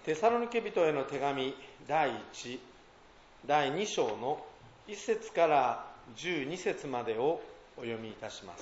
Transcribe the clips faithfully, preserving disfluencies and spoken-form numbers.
テサロニケ人への手紙だいいち、だいに章のいっ節からじゅうに節までをお読みいたします。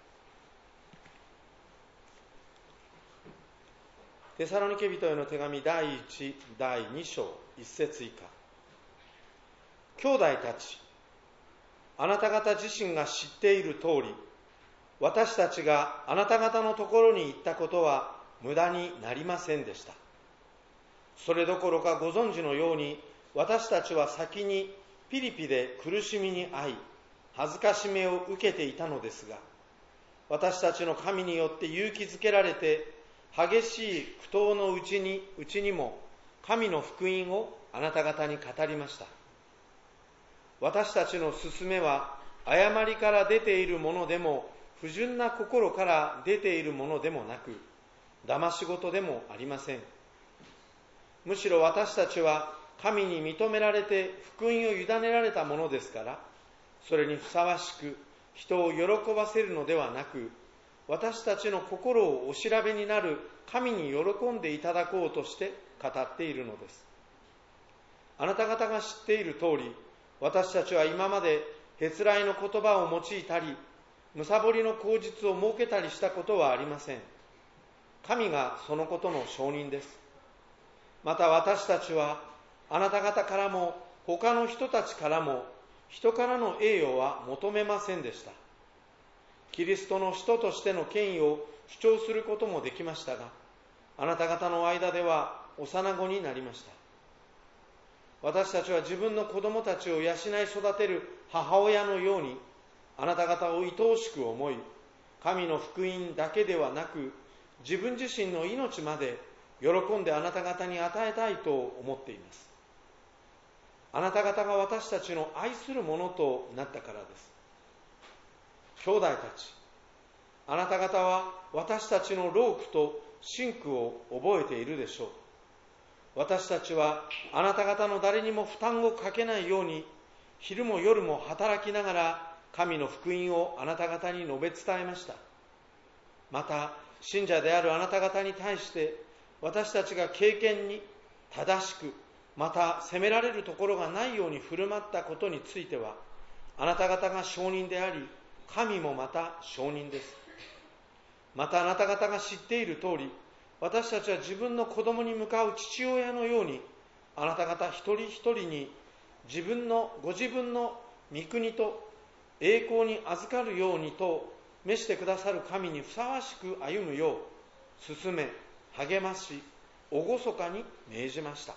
テサロニケ人への手紙だいいち、だいに章いっ節以下。兄弟たち、あなた方自身が知っている通り、私たちがあなた方のところに行ったことは無駄になりませんでした。それどころかご存知のように、私たちは先にピリピで苦しみに遭い、恥ずかしめを受けていたのですが、私たちの神によって勇気づけられて、激しい苦闘のうちに、うちにも神の福音をあなた方に語りました。私たちの勧めは誤りから出ているものでも、不純な心から出ているものでもなく、騙し事でもありません。むしろ私たちは神に認められて福音を委ねられたものですから、それにふさわしく人を喜ばせるのではなく、私たちの心をお調べになる神に喜んでいただこうとして語っているのです。あなた方が知っている通り、私たちは今までへつらいの言葉を用いたり、むさぼりの口実を設けたりしたことはありません。神がそのことの証人です。また私たちはあなた方からも他の人たちからも人からの栄誉は求めませんでした。キリストの人としての権威を主張することもできましたが、あなた方の間では幼子になりました。私たちは自分の子供たちを養い育てる母親のように、あなた方を愛おしく思い、神の福音だけではなく、自分自身の命まで喜んであなた方に与えたいと思っています。あなた方が私たちの愛するものとなったからです。兄弟たち、あなた方は私たちの労苦と辛苦を覚えているでしょう。私たちはあなた方の誰にも負担をかけないように、昼も夜も働きながら神の福音をあなた方に述べ伝えました。また信者であるあなた方に対して、私たちが敬虔に正しく、また責められるところがないように振る舞ったことについては、あなた方が証人であり、神もまた証人です。またあなた方が知っている通り、私たちは自分の子供に向かう父親のように、あなた方一人一人に自分のご自分の御国と栄光に預かるようにと召してくださる神にふさわしく歩むよう勧め、励まし、厳かに命じました。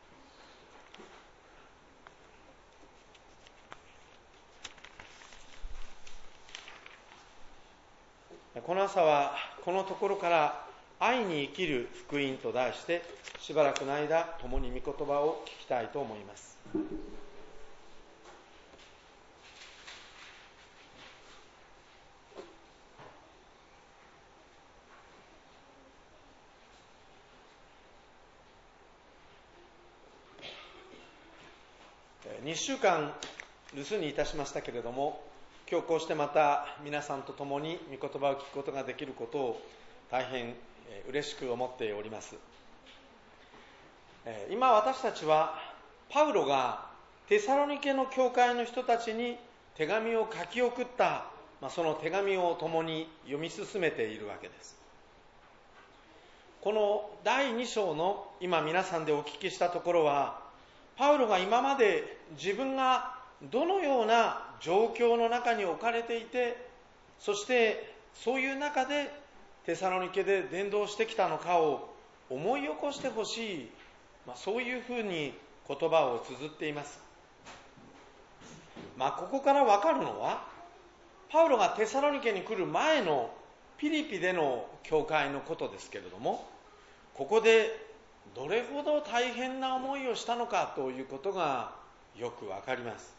この朝はこのところから愛に生きる福音と題して、しばらくの間共に御言葉を聞きたいと思います。にしゅうかん留守にいたしましたけれども、今日こうしてまた皆さんと共に御言葉を聞くことができることを大変嬉しく思っております。今私たちはパウロがテサロニケの教会の人たちに手紙を書き送った、その手紙を共に読み進めているわけです。このだいに章の今皆さんでお聞きしたところは、パウロが今まで自分がどのような状況の中に置かれていて、そしてそういう中でテサロニケで伝道してきたのかを思い起こしてほしい、まあ、そういうふうに言葉を綴っています。まあ、ここから分かるのは、パウロがテサロニケに来る前のピリピでの教会のことですけれども、ここでどれほど大変な思いをしたのかということがよく分かります。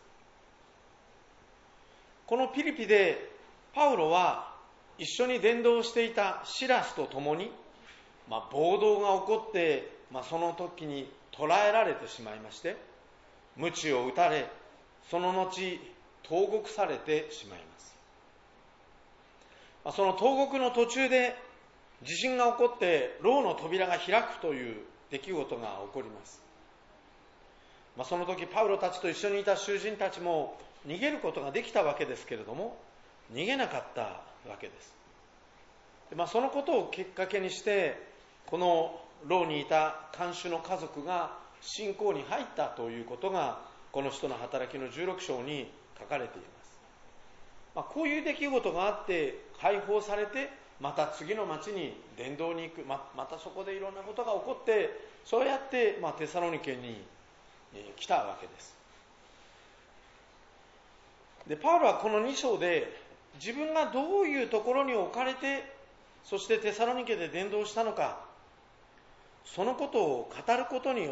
このピリピでパウロは一緒に伝道していたシラスと共に、まあ、暴動が起こって、まあ、その時に捕らえられてしまいまして、鞭を打たれ、その後投獄されてしまいます。まあ、その投獄の途中で地震が起こって牢の扉が開くという、 出来事が起こります。まあ、その時パウロたちと一緒にいた囚人たちも逃げることができたわけですけれども、逃げなかったわけです。で、まあ、そのことをきっかけにして、この牢にいた看守の家族が信仰に入ったということが、この使徒の働きのじゅうろく章に書かれています。まあ、こういう出来事があって解放されて、また次の町に伝道に行く、ままたそこでいろんなことが起こって、そうやって、まあ、テサロニケに来たわけです。で、パウロはこのに章で自分がどういうところに置かれて、そしてテサロニケで伝道したのか、そのことを語ることによって、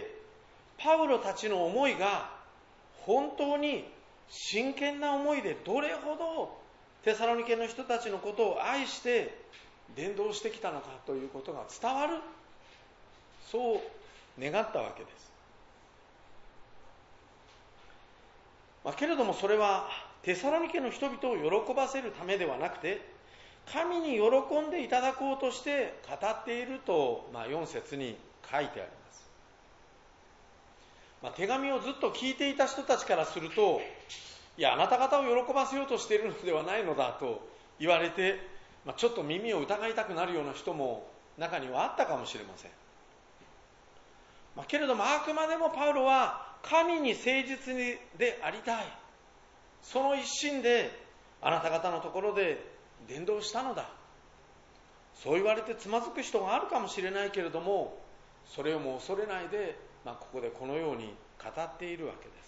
パウロたちの思いが本当に真剣な思いで、どれほどテサロニケの人たちのことを愛して伝道してきたのかということが伝わる、そう願ったわけです。まあ、けれどもそれはテサロニケの人々を喜ばせるためではなくて、神に喜んでいただこうとして語っていると、まあ、よん節に書いてあります。まあ、手紙をずっと聞いていた人たちからすると、いや、あなた方を喜ばせようとしているのではないのだと言われて、まあ、ちょっと耳を疑いたくなるような人も中にはあったかもしれません。まあ、けれどもあくまでもパウロは神に誠実でありたい、その一心であなた方のところで伝道したのだ、そう言われてつまずく人があるかもしれないけれども、それをも恐れないで、まあ、ここでこのように語っているわけです。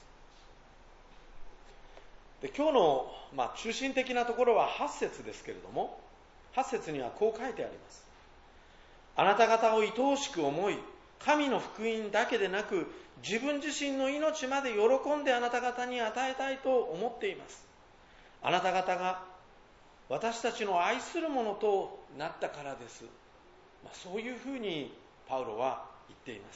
で、今日の、まあ、中心的なところははち節ですけれども、はち節にはこう書いてあります。あなた方を愛おしく思い、神の福音だけでなく自分自身の命まで喜んであなた方に与えたいと思っています。あなた方が私たちの愛するものとなったからです。まあ、そういうふうにパウロは言っています。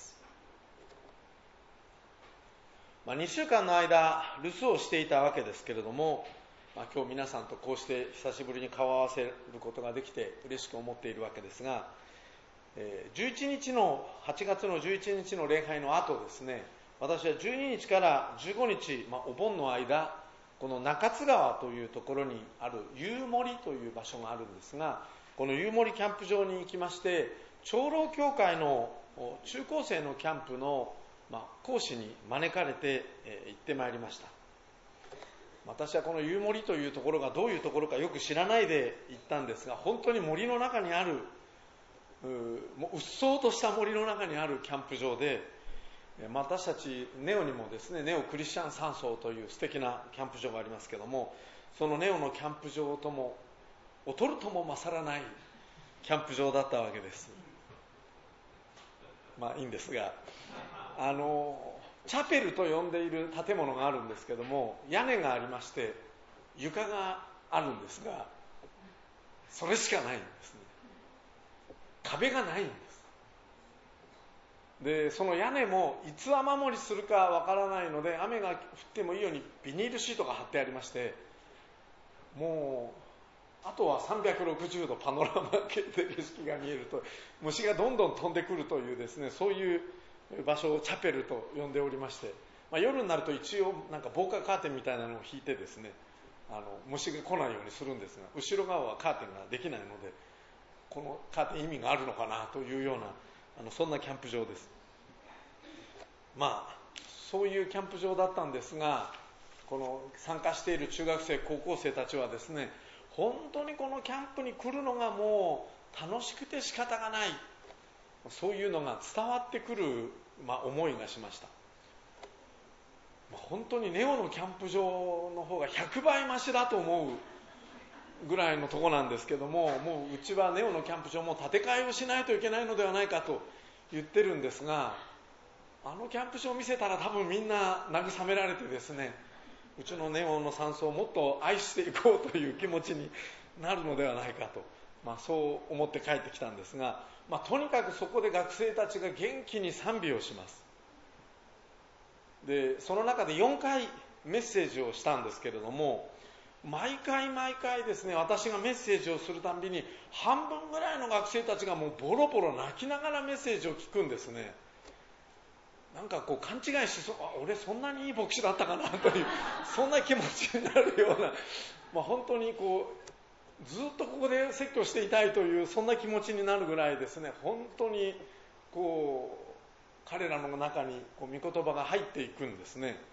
まあ、にしゅうかんの間留守をしていたわけですけれども、まあ、今日皆さんとこうして久しぶりに顔を合わせることができて嬉しく思っているわけですが、じゅういちにちのはちがつのじゅういちにちの礼拝の後ですね、私はじゅうににちからじゅうごにち、まあ、お盆の間、この中津川というところにある湯森という場所があるんですが、この湯森キャンプ場に行きまして、長老教会の中高生のキャンプの、まあ、講師に招かれて、えー、行ってまいりました。私はこの湯森というところがどういうところかよく知らないで行ったんですが、本当に森の中にある、う, もううっそうとした森の中にあるキャンプ場で、私たちネオにもですね、ネオクリスチャン山荘という素敵なキャンプ場がありますけども、そのネオのキャンプ場とも劣るとも勝らないキャンプ場だったわけです。まあいいんですが、あのチャペルと呼んでいる建物があるんですけども、屋根がありまして床があるんですが、それしかないんですね。壁がないんです。で、その屋根もいつ雨漏りするかわからないので、雨が降ってもいいようにビニールシートが貼ってありまして、もうあとはさんびゃくろくじゅうどパノラマで景色が見えると、虫がどんどん飛んでくるというですね、そういう場所をチャペルと呼んでおりまして、まあ、夜になると一応なんか防火カーテンみたいなのを引いてですね、あの虫が来ないようにするんですが、後ろ側はカーテンができないので、このカーテン意味があるのかなというような、あのそんなキャンプ場です。まあそういうキャンプ場だったんですが、この参加している中学生高校生たちはですね、本当にこのキャンプに来るのがもう楽しくて仕方がない、そういうのが伝わってくる、まあ、思いがしました。まあ、本当にネオのキャンプ場の方がひゃくばい増しだと思うぐらいのとこなんですけども、もううちはネオのキャンプ場も建て替えをしないといけないのではないかと言ってるんですが、あのキャンプ場を見せたら多分みんな慰められてですね、うちのネオの山荘をもっと愛していこうという気持ちになるのではないかと、まあ、そう思って帰ってきたんですが、まあ、とにかくそこで学生たちが元気に賛美をします。で、その中でよんかいメッセージをしたんですけれども、 毎回毎回ですね、私がメッセージをするたんびに半分ぐらいの学生たちがもうボロボロ泣きながらメッセージを聞くんですね。なんかこう勘違いしそう、あ、俺そんなにいい牧師だったかなというそんな気持ちになるような、まあ、本当にこうずっとここで説教していたいというそんな気持ちになるぐらいですね、本当にこう彼らの中にこう御言葉が入っていくんですね。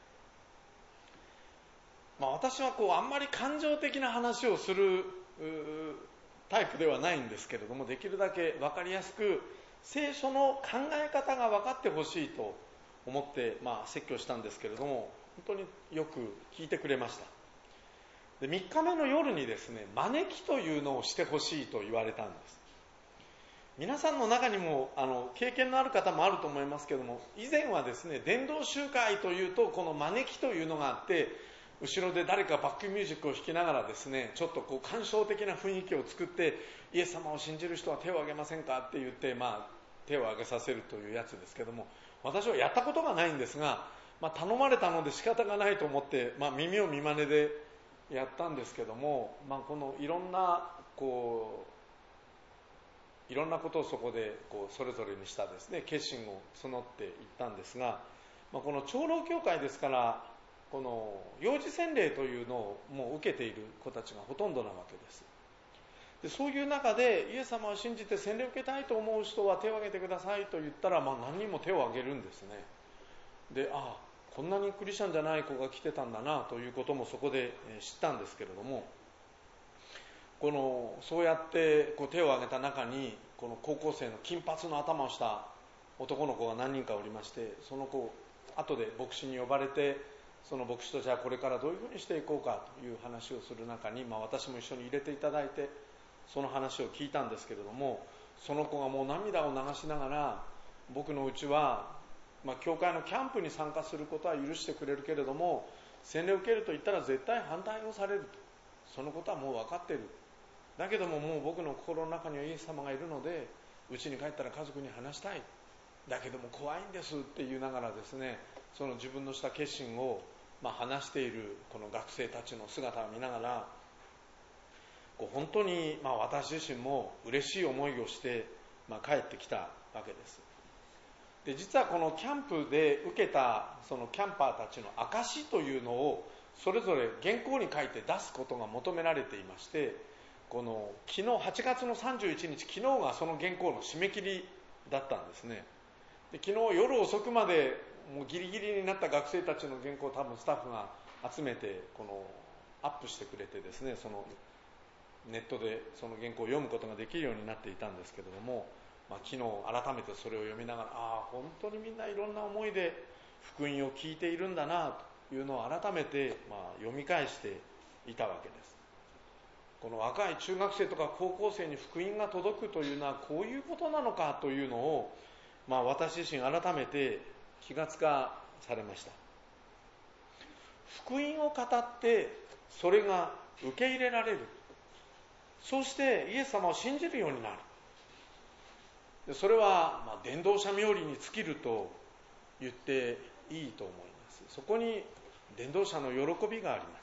まあ、私はこうあんまり感情的な話をするタイプではないんですけれども、できるだけ分かりやすく聖書の考え方が分かってほしいと思って、まあ、説教したんですけれども、本当によく聞いてくれました。でみっかめの夜にですね、招きというのをしてほしいと言われたんです。皆さんの中にもあの経験のある方もあると思いますけれども、以前はですね、伝道集会というとこの招きというのがあって、後ろで誰かバックミュージックを弾きながらですね、ちょっとこう感傷的な雰囲気を作って、イエス様を信じる人は手を挙げませんかって言って、まあ、手を挙げさせるというやつですけども、私はやったことがないんですが、まあ、頼まれたので仕方がないと思って、まあ、耳を見まねでやったんですけども、まあ、このいろんなこういろんなことをそこでこうそれぞれにしたですね、決心を募っていったんですが、まあ、この長老教会ですから、この幼児洗礼というのをもう受けている子たちがほとんどなわけです。でそういう中でイエス様を信じて洗礼を受けたいと思う人は手を挙げてくださいと言ったら、まあ、何人も手を挙げるんですね。で、ああこんなにクリスチャンじゃない子が来てたんだなということもそこで知ったんですけれども、このそうやってこう手を挙げた中にこの高校生の金髪の頭をした男の子が何人かおりまして、その子後で牧師に呼ばれて、その牧師とじゃあこれからどういうふうにしていこうかという話をする中に、まあ、私も一緒に入れていただいてその話を聞いたんですけれども、その子がもう涙を流しながら、僕のうちは、まあ、教会のキャンプに参加することは許してくれるけれども、洗礼を受けると言ったら絶対反対をされると、そのことはもう分かっている。だけどももう僕の心の中にはイエス様がいるので、家に帰ったら家族に話したい。だけども怖いんですって言いながらですね、その自分のした決心をまあ話しているこの学生たちの姿を見ながら、こう本当にまあ私自身も嬉しい思いをしてまあ帰ってきたわけです。で実はこのキャンプで受けたそのキャンパーたちの証というのをそれぞれ原稿に書いて出すことが求められていまして、この昨日はちがつのさんじゅういちにち、昨日がその原稿の締め切りだったんですね。で昨日夜遅くまでもうギリギリになった学生たちの原稿を多分スタッフが集めてこのアップしてくれてですね、そのネットでその原稿を読むことができるようになっていたんですけれども、まあ、昨日改めてそれを読みながら、ああ本当にみんないろんな思いで福音を聞いているんだなというのを改めてまあ読み返していたわけです。この若い中学生とか高校生に福音が届くというのはこういうことなのかというのを、まあ、私自身改めて気がつかされました。福音を語ってそれが受け入れられる、そうしてイエス様を信じるようになる、それはまあ伝道者冥利に尽きると言っていいと思います。そこに伝道者の喜びがあります。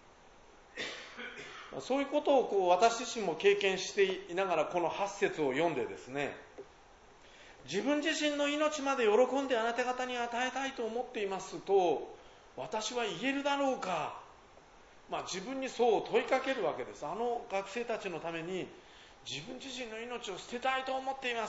そういうことをこう私自身も経験していながらこのはち節を読んでですね、自分自身の命まで喜んであなた方に与えたいと思っていますと私は言えるだろうか、まあ、自分にそう問いかけるわけです。あの学生たちのために自分自身の命を捨てたいと思っています。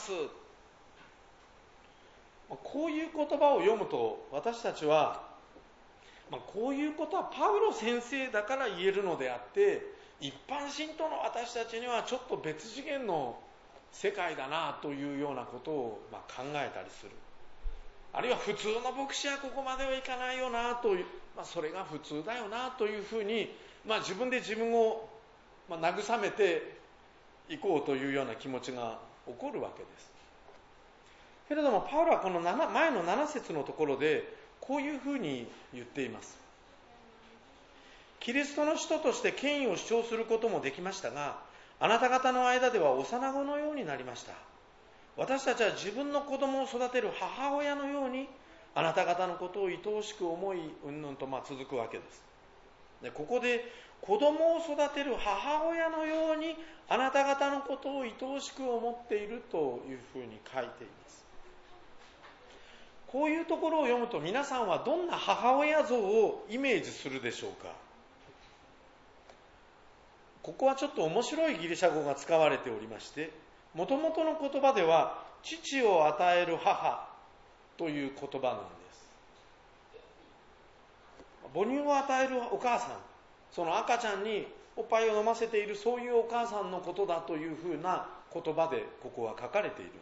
こういう言葉を読むと私たちは、まあ、こういうことはパウロ先生だから言えるのであって一般信徒の私たちにはちょっと別次元の世界だなというようなことをまあ考えたりする。あるいは普通の牧師はここまではいかないよなという、まあ、それが普通だよなというふうに、まあ、自分で自分をまあ慰めていこうというような気持ちが起こるわけです。けれどもパウロはこの前のなな節のところでこういうふうに言っています。キリストの使徒として権威を主張することもできましたが、あなた方の間では幼子のようになりました。私たちは自分の子供を育てる母親のようにあなた方のことを愛おしく思いうんぬんとまあ続くわけです。でここで子供を育てる母親のようにあなた方のことを愛おしく思っているというふうに書いています。こういうところを読むと皆さんはどんな母親像をイメージするでしょうか。ここはちょっと面白いギリシャ語が使われておりまして、もともとの言葉では父を与える母という言葉なんです。母乳を与えるお母さん、その赤ちゃんにおっぱいを飲ませているそういうお母さんのことだというふうな言葉でここは書かれているんです。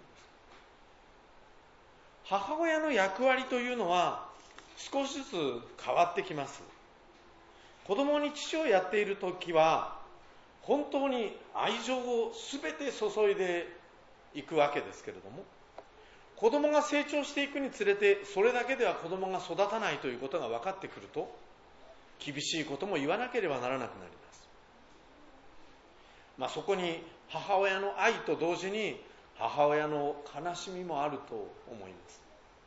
母親の役割というのは少しずつ変わってきます。子供に父をやっているときは本当に愛情をすべて注いでいくわけですけれども、子供が成長していくにつれてそれだけでは子供が育たないということが分かってくると、厳しいことも言わなければならなくなります。まあ、そこに母親の愛と同時に母親の悲しみもあると思います。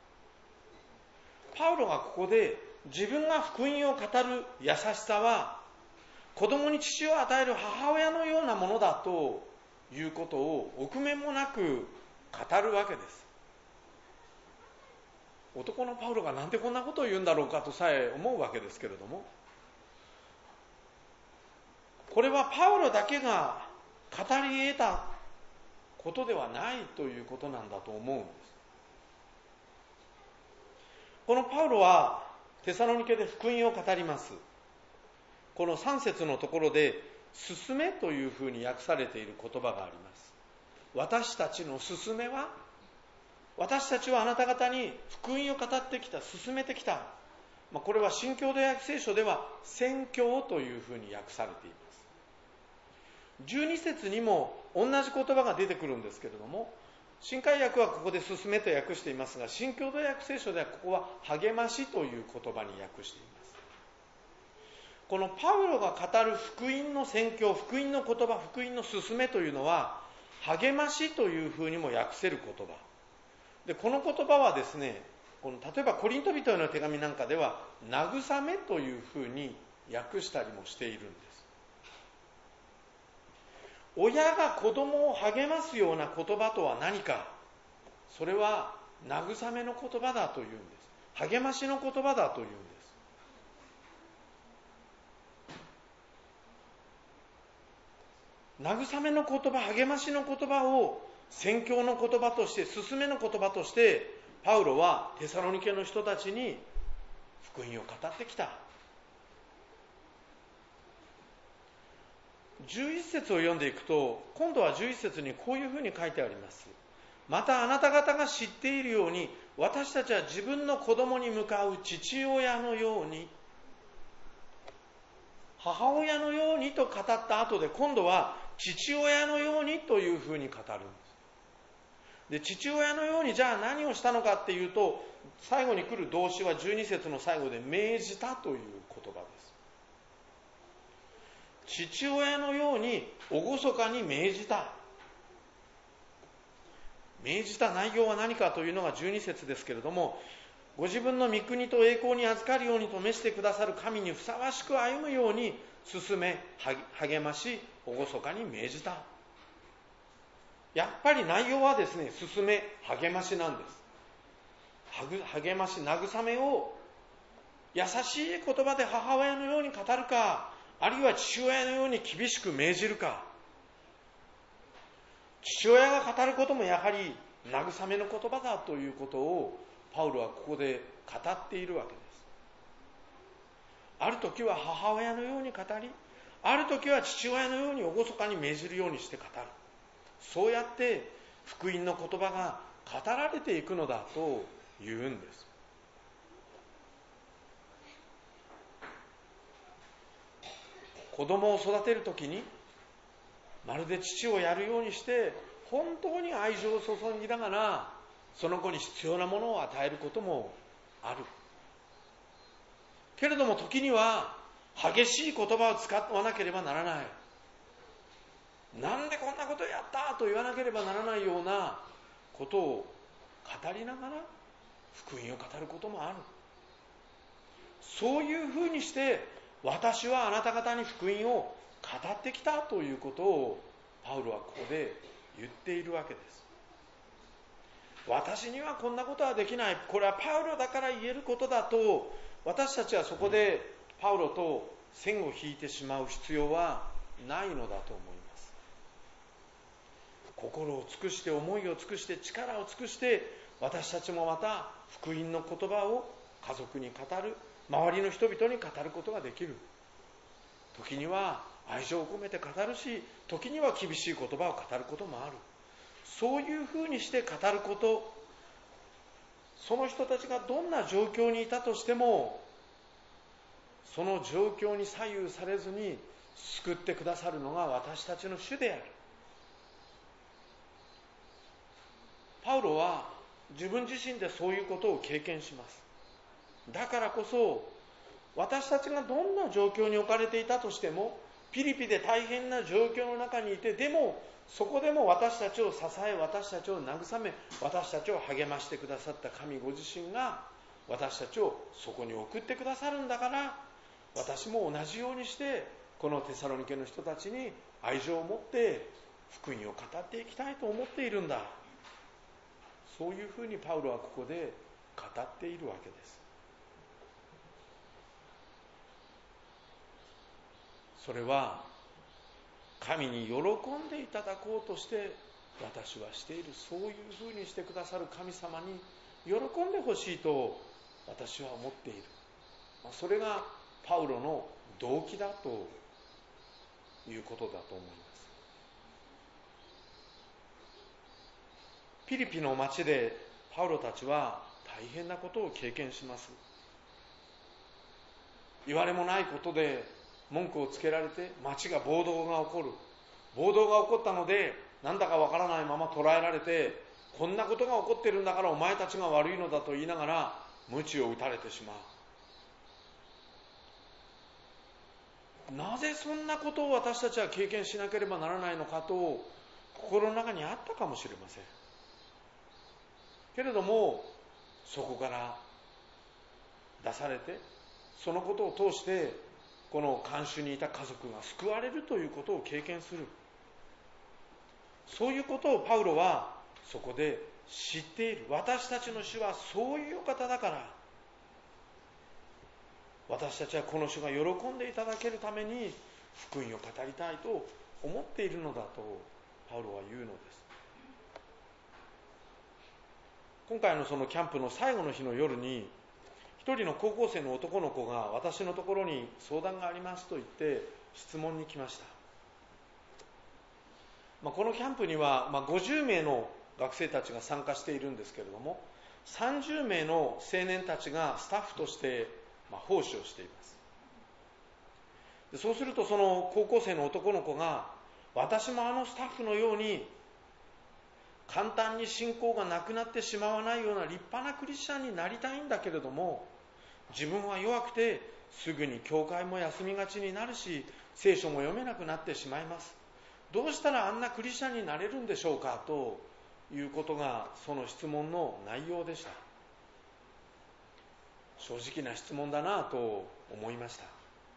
パウロがここで自分が福音を語る優しさは子供に父を与える母親のようなものだということを臆面もなく語るわけです。男のパウロがなんでこんなことを言うんだろうかとさえ思うわけですけれども、これはパウロだけが語り得たことではないということなんだと思うんです。このパウロはテサロニケで福音を語ります。このさん節のところで勧めというふうに訳されている言葉があります。私たちの勧めは、私たちはあなた方に福音を語ってきた、勧めてきた。まあ、これは新共同訳聖書では宣教というふうに訳されています。じゅうに節にも同じ言葉が出てくるんですけれども、新海訳はここで勧めと訳していますが、新共同訳聖書ではここは励ましという言葉に訳しています。このパウロが語る福音の宣教、福音の言葉、福音の勧めというのは励ましというふうにも訳せる言葉で、この言葉はですね、この例えばコリント人への手紙なんかでは慰めというふうに訳したりもしているんです。親が子供を励ますような言葉とは何か、それは慰めの言葉だというんです。励ましの言葉だというんです。慰めの言葉、励ましの言葉を宣教の言葉として、勧めの言葉としてパウロはテサロニケの人たちに福音を語ってきた。じゅういち節を読んでいくと、今度はじゅういち節にこういうふうに書いてあります。またあなた方が知っているように、私たちは自分の子供に向かう父親のように、母親のようにと語った後で、今度は父親のようにというふうに語るんです。で、父親のようにじゃあ何をしたのかっていうと、最後に来る動詞はじゅうに節の最後で命じたという言葉です。父親のように厳かに命じた。命じた内容は何かというのがじゅうに節ですけれども、ご自分の御国と栄光に預かるようにと召してくださる神にふさわしく歩むように進め、励まし、厳かに命じた。やっぱり内容はですね、進め、励ましなんです。励まし、慰めを優しい言葉で母親のように語るか、あるいは父親のように厳しく命じるか。父親が語ることもやはり慰めの言葉だということをパウロはここで語っているわけです。ある時は母親のように語り、ある時は父親のように厳かに命じるようにして語る。そうやって福音の言葉が語られていくのだというんです。子供を育てるときにまるで父をやるようにして本当に愛情を注ぎながらその子に必要なものを与えることもあるけれども、時には激しい言葉を使わなければならない。なんでこんなことやったと言わなければならないようなことを語りながら福音を語ることもある。そういうふうにして私はあなた方に福音を語ってきたということをパウロはここで言っているわけです。私にはこんなことはできない、これはパウロだから言えることだと、私たちはそこでパウロと線を引いてしまう必要はないのだと思います。心を尽くして、思いを尽くして、力を尽くして、私たちもまた福音の言葉を家族に語る、周りの人々に語ることができる。時には愛情を込めて語るし、時には厳しい言葉を語ることもある。そういうふうにして語ること、その人たちがどんな状況にいたとしても、その状況に左右されずに救ってくださるのが私たちの主である。パウロは自分自身でそういうことを経験します。だからこそ、私たちがどんな状況に置かれていたとしても、ピリピで大変な状況の中にいて、でもそこでも私たちを支え、私たちを慰め、私たちを励ましてくださった神ご自身が私たちをそこに送ってくださるんだから、私も同じようにしてこのテサロニケの人たちに愛情を持って福音を語っていきたいと思っているんだ。そういうふうにパウロはここで語っているわけです。それは神に喜んでいただこうとして私はしている。そういうふうにしてくださる神様に喜んでほしいと私は思っている。それがパウロの動機だということだと思います。ピリピの町でパウロたちは大変なことを経験します。言われもないことで文句をつけられて、町が暴動が起こる。暴動が起こったので、なんだかわからないまま捕らえられて、こんなことが起こっているんだからお前たちが悪いのだと言いながら鞭を打たれてしまう。なぜそんなことを私たちは経験しなければならないのかと心の中にあったかもしれませんけれども、そこから出されて、そのことを通してこの看守にいた家族が救われるということを経験する。そういうことをパウロはそこで知っている。私たちの主はそういうお方だから、私たちはこの主が喜んでいただけるために福音を語りたいと思っているのだとパウロは言うのです。今回のそのキャンプの最後の日の夜に、一人の高校生の男の子が私のところに相談がありますと言って質問に来ました。まあ、このキャンプにはまあごじゅうめいの学生たちが参加しているんですけれども、さんじゅうめいの青年たちがスタッフとしてまあ奉仕をしています。でそうすると、その高校生の男の子が、私もあのスタッフのように簡単に信仰がなくなってしまわないような立派なクリスチャンになりたいんだけれども、自分は弱くてすぐに教会も休みがちになるし、聖書も読めなくなってしまいます。どうしたらあんなクリスチャンになれるんでしょうかということがその質問の内容でした。正直な質問だなと思いました。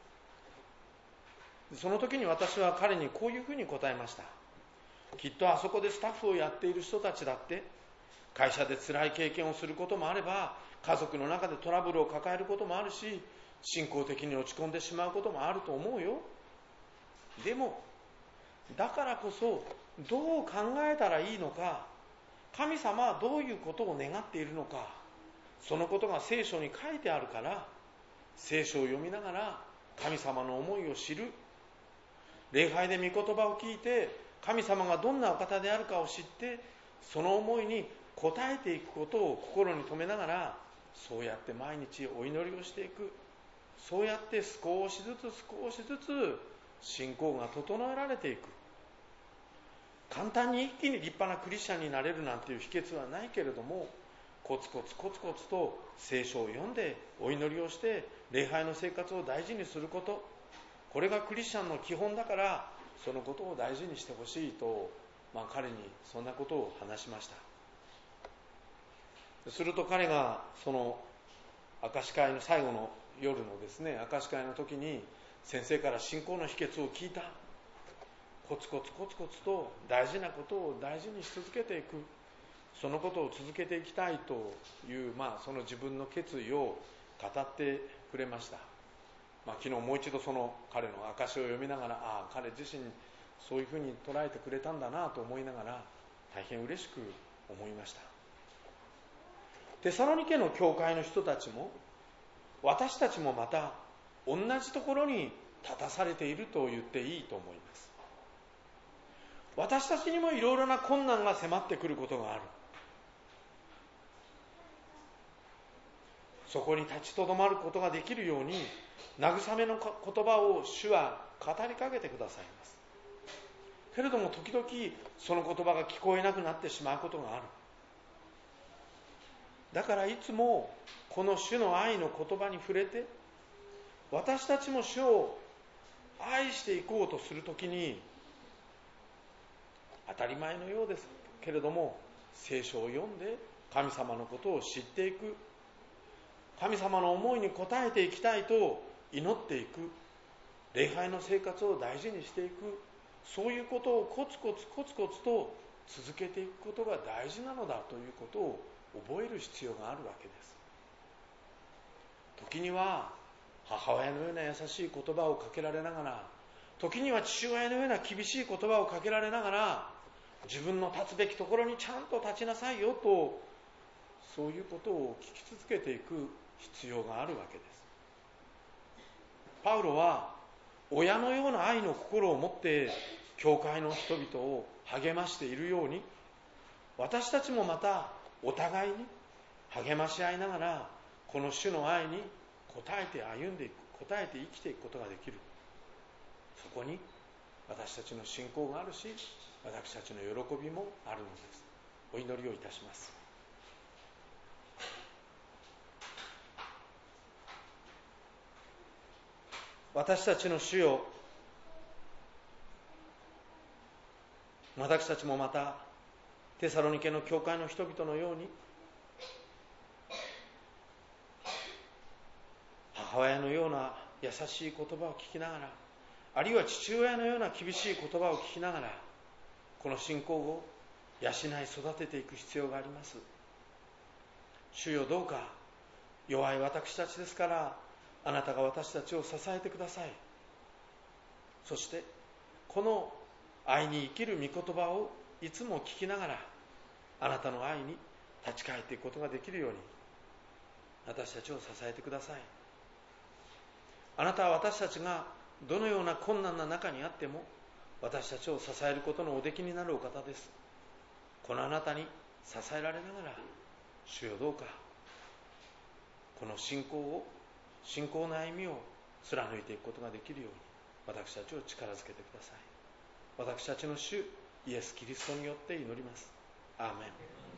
その時に私は彼にこういうふうに答えました。きっとあそこでスタッフをやっている人たちだって、会社で辛い経験をすることもあれば、家族の中でトラブルを抱えることもあるし、信仰的に落ち込んでしまうこともあると思うよ。でもだからこそどう考えたらいいのか、神様はどういうことを願っているのか、そのことが聖書に書いてあるから、聖書を読みながら神様の思いを知る。礼拝で御言葉を聞いて神様がどんなお方であるかを知って、その思いに応えていくことを心に留めながら、そうやって毎日お祈りをしていく。そうやって少しずつ少しずつ信仰が整えられていく。簡単に一気に立派なクリスチャンになれるなんていう秘訣はないけれども、コツコツコツコツと聖書を読んでお祈りをして礼拝の生活を大事にすること、これがクリスチャンの基本だから、そのことを大事にしてほしいと、まあ、彼にそんなことを話しました。すると彼がその明石会の最後の夜のですね、明石会の時に先生から信仰の秘訣を聞いた。コツコツコツコツと大事なことを大事にし続けていく、そのことを続けていきたいという、まあ、その自分の決意を語ってくれました。まあ、昨日もう一度その彼の証を読みながら、ああ彼自身そういうふうに捉えてくれたんだなと思いながら、大変嬉しく思いました。テサロニケの教会の人たちも、私たちもまた同じところに立たされていると言っていいと思います。私たちにもいろいろな困難が迫ってくることがある。そこに立ちとどまることができるように、慰めの言葉を主は語りかけてくださいます。けれども時々その言葉が聞こえなくなってしまうことがある。だからいつもこの主の愛の言葉に触れて、私たちも主を愛していこうとするときに、当たり前のようですけれども、聖書を読んで神様のことを知っていく、神様の思いに応えていきたいと祈っていく、礼拝の生活を大事にしていく、そういうことをコツコツコツコツと続けていくことが大事なのだということを覚える必要があるわけです。時には母親のような優しい言葉をかけられながら、時には父親のような厳しい言葉をかけられながら、自分の立つべきところにちゃんと立ちなさいよと、そういうことを聞き続けていく必要があるわけです。パウロは親のような愛の心を持って教会の人々を励ましているように、私たちもまたお互いに励まし合いながら、この主の愛に応えて歩んでいく、応えて生きていくことができる。そこに私たちの信仰があるし、私たちの喜びもあるのです。お祈りをいたします。私たちの主よ、私たちもまたテサロニケの教会の人々のように、母親のような優しい言葉を聞きながら、あるいは父親のような厳しい言葉を聞きながら、この信仰を養い育てていく必要があります。主よ、どうか弱い私たちですから、あなたが私たちを支えてください。そしてこの愛に生きる御言葉をいつも聞きながら、あなたの愛に立ち返っていくことができるように、私たちを支えてください。あなたは私たちがどのような困難な中にあっても、私たちを支えることのおできになるお方です。このあなたに支えられながら、主よ、どうかこの信仰を、信仰の歩みを貫いていくことができるように、私たちを力づけてください。私たちの主イエス・キリストによって祈ります。アーメン。